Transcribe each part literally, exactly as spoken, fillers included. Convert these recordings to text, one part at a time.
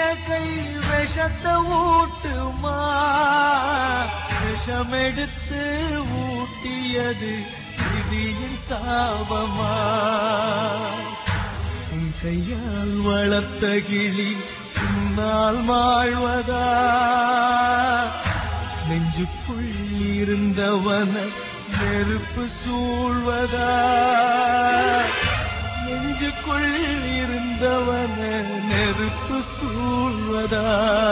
கை விஷத்தை ஊட்டுமா, விஷமெடுத்து ஊட்டியது விதியின் சாபமா. உன் கையால் வளர்த்த கிளி உன்னால் வாழ்வதா, நெஞ்சுக்குள் இருந்தவன நெருப்பு சூழ்வதா, நெஞ்சுக்குள் இருந்தவன நெருப்பு சூழ்வதா.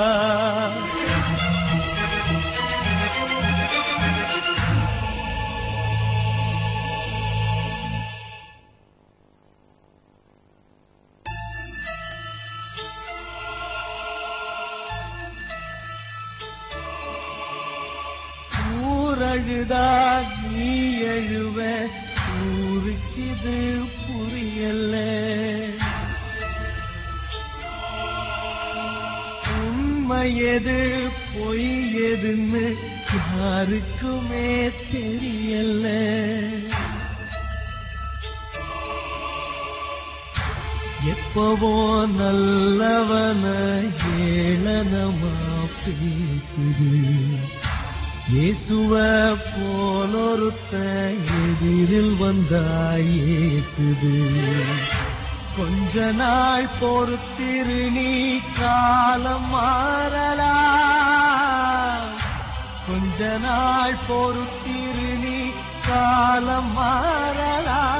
அழுதா நீ எழுவ ஊருக்கிது புரியல, உண்மையது பொய் எதுன்னு யாருக்குமே தெரியல. எப்பவோ நல்லவன ஏளனமா பேசுது, இயேசுவ போலொருத்த எதிரில் வந்தாயேக்குது. கொஞ்ச நாள் பொறுத்திரு நீ காலம் மாறலாம், கொஞ்ச நாள் பொறுத்திரு நீ காலம் மாறலாம்.